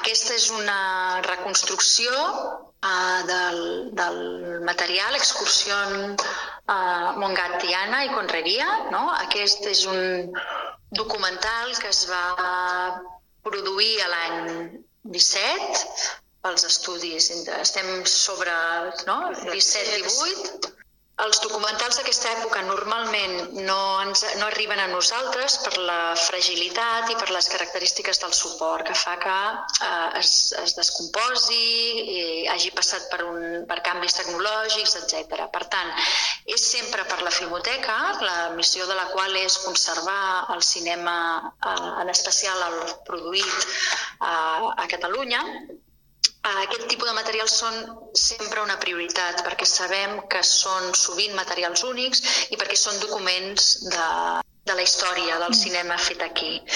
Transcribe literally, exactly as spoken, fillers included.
Aquesta és una reconstrucció uh, del, del material Excursión uh, Montgat-Tiana i Conreria. No? Aquest és un documental que es va produir a l'any disset pels estudis. Estem sobre no? disset divuit. Els documentals d'aquesta època normalment no, ens, no arriben a nosaltres per la fragilitat i per les característiques del suport, que fa que eh, es, es descomposi, i hagi passat per, un, per canvis tecnològics, etcètera. Per tant, és sempre per la Filmoteca, la missió de la qual és conservar el cinema, eh, en especial el produït eh, a Catalunya. Aquest tipus de materials són sempre una prioritat perquè sabem que són sovint materials únics i perquè són documents de, de la història del cinema fet aquí.